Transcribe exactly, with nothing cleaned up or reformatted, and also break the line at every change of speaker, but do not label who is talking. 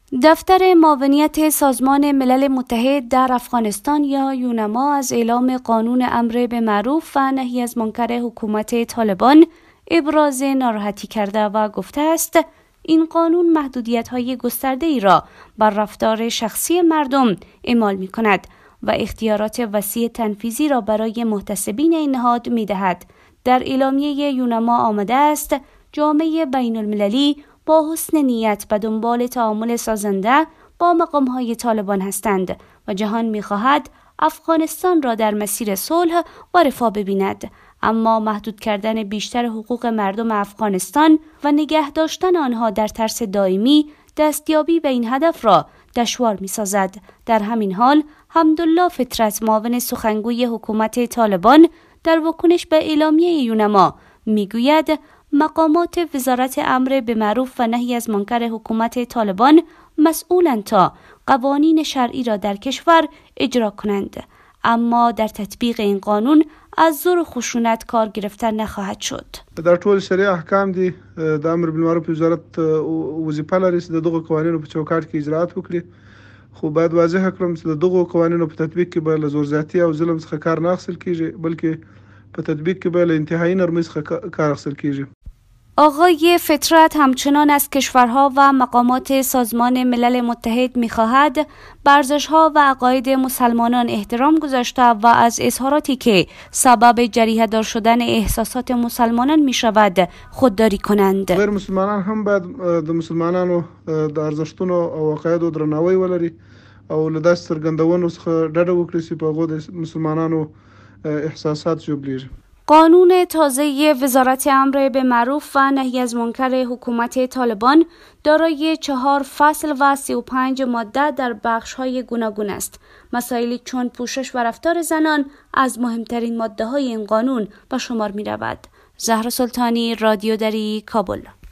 دفتر معاونیت سازمان ملل متحد در افغانستان یا یونما از اعلام قانون امر به معروف و نهی از منکر حکومت طالبان ابراز ناراحتی کرده و گفته است این قانون محدودیت‌های گسترده‌ای را بر رفتار شخصی مردم اعمال می‌کند و اختیارات وسیع تنفیذی را برای محتسبین این نهاد می‌دهد. در اعلامیه یونما آمده است جامعه بین‌المللی با حسن نیت به دنبال تعامل سازنده با مقام‌های طالبان هستند و جهان می‌خواهد افغانستان را در مسیر صلح و رفاه ببیند، اما محدود کردن بیشتر حقوق مردم افغانستان و نگه داشتن آنها در ترس دائمی دستیابی به این هدف را دشوار می‌سازد. در همین حال حمدالله فطرت، معاون سخنگوی حکومت طالبان، در واکنش به اعلامیه یونما میگوید مقامات وزارت امر به معروف و نهی از منکر حکومت طالبان مسئولند تا قوانین شرعی را در کشور اجرا کنند، اما در تطبیق این قانون از زور و خشونت کار گرفتن نخواهد شد.
در ټول شرعي احکام دي د امر بالمعروف وزارت وظیفه لري چې دغه قوانینو په چوکاټ کې اجرات وکړي، خو باید واضح کړم چې دغه قوانینو په تطبیق کې به له زور زیاتي او ظلم څخه کار نه اخیستل کیږي، بلکې په تطبیق کې به له انتهایی نرمۍ څخه کار اخیستل کیږي.
آقای فطرت همچنان از کشورها و مقامات سازمان ملل متحد می‌خواهد به ارزش‌ها و عقاید مسلمانان احترام گذاشته و از اظهاراتی که سبب جریحه‌دار شدن احساسات مسلمانان می‌شود خودداری کنند.
غیر مسلمانان هم باید د مسلمانانو د ارزښتونو او عقایدو درناوی ولري او له داسې څرګندونو څخه ډډه وکړي چې په هغو د مسلمانانو احساسات ژوبلیږي.
قانون تازه وزارت امر به معروف و نهی از منکر حکومت طالبان دارای چهار فصل و سی و پنج ماده در بخش‌های گوناگون است. مسائلی چون پوشش و رفتار زنان از مهمترین ماده‌های این قانون به شمار می‌رود. زهرا سلطانی، رادیو دری، کابل.